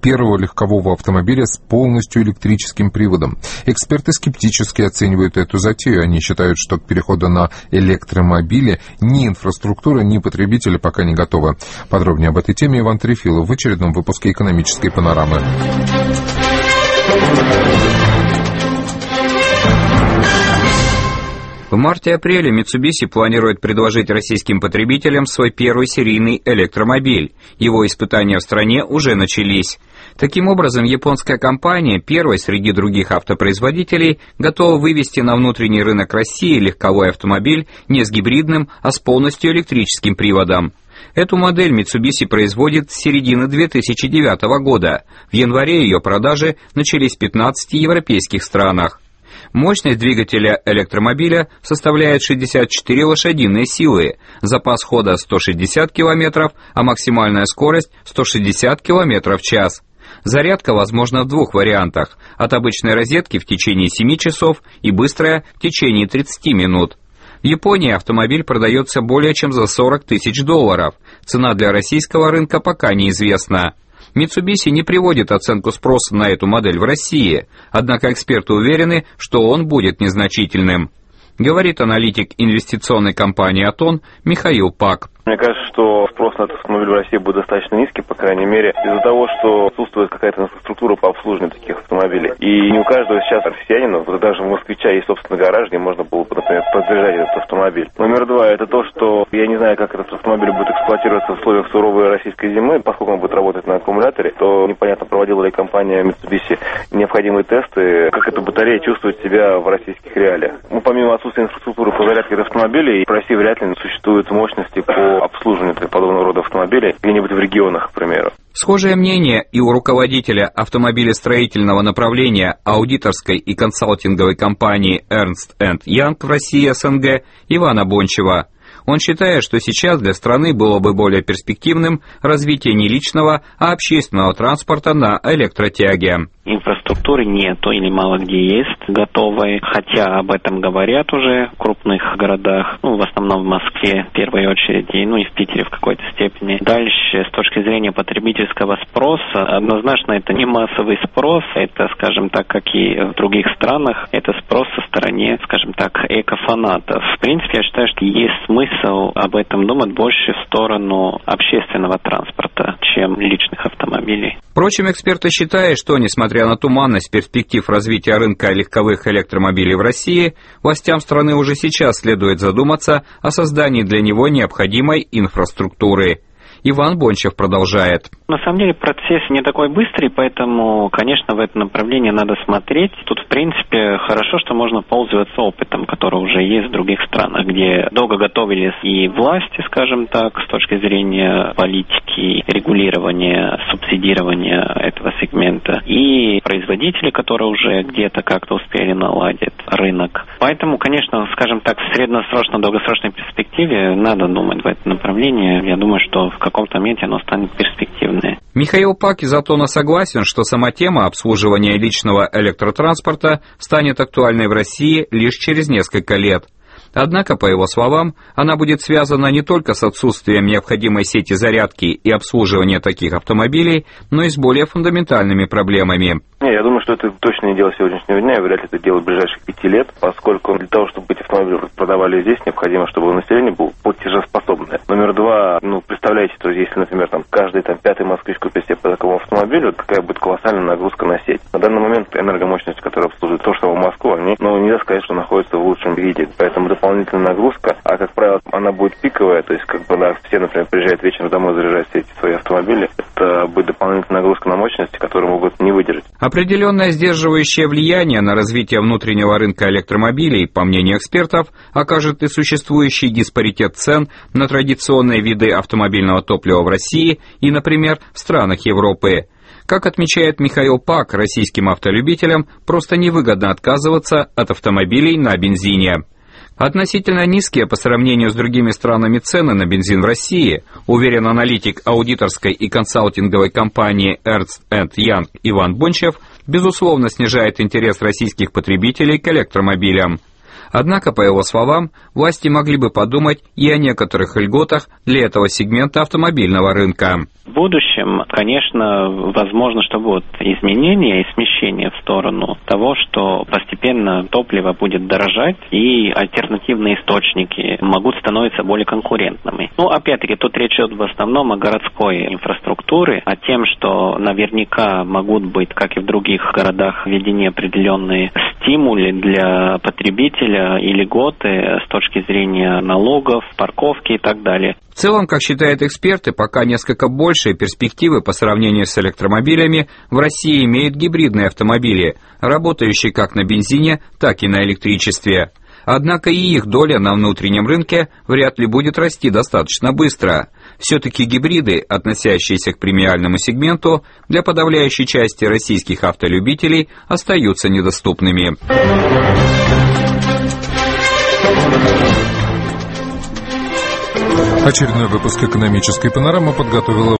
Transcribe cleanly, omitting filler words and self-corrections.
первого легкового автомобиля с полностью электрическим приводом. Эксперты скептически оценивают эту затею. Они считают, что к переходу на электромобили ни инфраструктура, ни потребители пока не готовы. Подробнее об этой теме Иван Трефилов в очередном выпуске «Экономической панорамы». В марте-апреле Mitsubishi планирует предложить российским потребителям свой первый серийный электромобиль. Его испытания в стране уже начались. Таким образом, японская компания, первой среди других автопроизводителей, готова вывести на внутренний рынок России легковой автомобиль не с гибридным, а с полностью электрическим приводом. Эту модель Mitsubishi производит с середины 2009 года. В январе ее продажи начались в 15 европейских странах. Мощность двигателя электромобиля составляет 64 лошадиные силы, запас хода 160 км, а максимальная скорость 160 км в час. Зарядка возможна в двух вариантах: от обычной розетки в течение 7 часов и быстрая в течение 30 минут. В Японии автомобиль продается более чем за $40 тысяч. Цена для российского рынка пока неизвестна. Mitsubishi не приводит оценку спроса на эту модель в России, однако эксперты уверены, что он будет незначительным. Говорит аналитик инвестиционной компании «Атон» Михаил Пак. Мне кажется, что спрос на этот автомобиль в России будет достаточно низкий, по крайней мере, из-за того, что отсутствует какая-то инфраструктура по обслуживанию таких автомобилей. И не у каждого сейчас россиянина, даже у москвича, есть собственный гараж, где можно было бы, например, подзаряжать этот автомобиль. Номер два, это то, что я не знаю, как этот автомобиль будет эксплуатироваться в условиях суровой российской зимы, поскольку он будет работать на аккумуляторе, то непонятно, проводила ли компания Mitsubishi необходимые тесты, как эта батарея чувствует себя в российских реалиях. Ну, помимо отсутствия инфраструктуры по зарядке автомобилей, в России вряд ли существуют мощности по обслуживанию подобного рода автомобилей где-нибудь в регионах, к примеру. Схожее мнение и у руководителя автомобилестроительного направления аудиторской и консалтинговой компании Ernst & Young в России СНГ Ивана Бончева. Он считает, что сейчас для страны было бы более перспективным развитие не личного, а общественного транспорта на электротяге. Инфраструктуры нету или мало где есть готовой, хотя об этом говорят уже в крупных городах, в основном в Москве в первой очереди, и в Питере в какой-то степени. Дальше, с точки зрения потребительского спроса, однозначно это не массовый спрос, это, скажем так, как и в других странах, это спрос со стороны, скажем так, экофанатов. В принципе, я считаю, что есть смысл об этом думать больше в сторону общественного транспорта, чем личных автомобилей. Впрочем, эксперты считают, что, несмотря на туманность перспектив развития рынка легковых электромобилей в России, властям страны уже сейчас следует задуматься о создании для него необходимой инфраструктуры. Иван Бончев продолжает. На самом деле процесс не такой быстрый, поэтому, конечно, в это направление надо смотреть. Тут, в принципе, хорошо, что можно пользоваться опытом, который уже есть в других странах, где долго готовились и власти, скажем так, с точки зрения политики, регулирования, субсидирования этого сегмента, и производители, которые уже где-то как-то успели наладить рынок. Поэтому, конечно, скажем так, в средносрочной, долгосрочной перспективе надо думать в это направление. Я думаю, что в каком-то моменте оно станет перспективным. Михаил Пак из «Атона» согласен, что сама тема обслуживания личного электротранспорта станет актуальной в России лишь через несколько лет. Однако, по его словам, она будет связана не только с отсутствием необходимой сети зарядки и обслуживания таких автомобилей, но и с более фундаментальными проблемами. Я думаю, что это точно не дело сегодняшнего дня, и вряд ли это дело ближайших 5 лет, поскольку для того, чтобы эти автомобили продавали здесь, необходимо, чтобы население было платежеспособное. Номер два, представляете, то есть, если, например, каждый пятый москвич купит себе по такому автомобилю, какая будет колоссальная нагрузка на сеть. На данный момент энергомощность, которая обслуживает то, что в Москву, нельзя сказать, что находится в лучшем виде, поэтому дополнительная нагрузка, а как правило, она будет пиковая, то есть, все, например, приезжают вечером домой заряжать все эти свои автомобили, это будет дополнительная нагрузка на мощности, которую могут не выдержать. Определенное сдерживающее влияние на развитие внутреннего рынка электромобилей, по мнению экспертов, окажет и существующий диспаритет цен на традиционные виды автомобильного топлива в России и, например, в странах Европы. Как отмечает Михаил Пак, российским автолюбителям просто невыгодно отказываться от автомобилей на бензине. Относительно низкие по сравнению с другими странами цены на бензин в России, уверен аналитик аудиторской и консалтинговой компании Ernst & Young Иван Бончев, безусловно снижает интерес российских потребителей к электромобилям. Однако, по его словам, власти могли бы подумать и о некоторых льготах для этого сегмента автомобильного рынка. В будущем, конечно, возможно, что будут изменения и смещения в сторону того, что постепенно топливо будет дорожать и альтернативные источники могут становиться более конкурентными. Ну, опять-таки, тут речь идет в основном о городской инфраструктуре, о тем, что наверняка могут быть, как и в других городах, введены определенные стимулы для потребителя и льготы с точки зрения налогов, парковки и так далее. В целом, как считают эксперты, пока несколько большие перспективы по сравнению с электромобилями в России имеют гибридные автомобили, работающие как на бензине, так и на электричестве. Однако и их доля на внутреннем рынке вряд ли будет расти достаточно быстро. Все-таки гибриды, относящиеся к премиальному сегменту, для подавляющей части российских автолюбителей остаются недоступными. Очередной выпуск «Экономической панорамы» подготовила